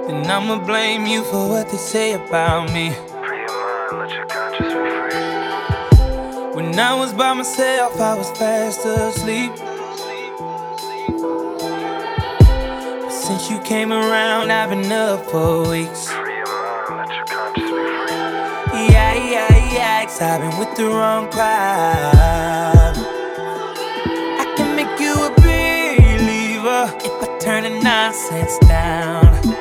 then I'ma blame you for what they say about me. Free your mind, let your conscience be free. When I was by myself, I was fast asleep. But since you came around, I've been up for weeks. Free your mind, let your conscience be free. Yikes, I've been with the wrong crowd. I can make you a believer if I turn the nonsense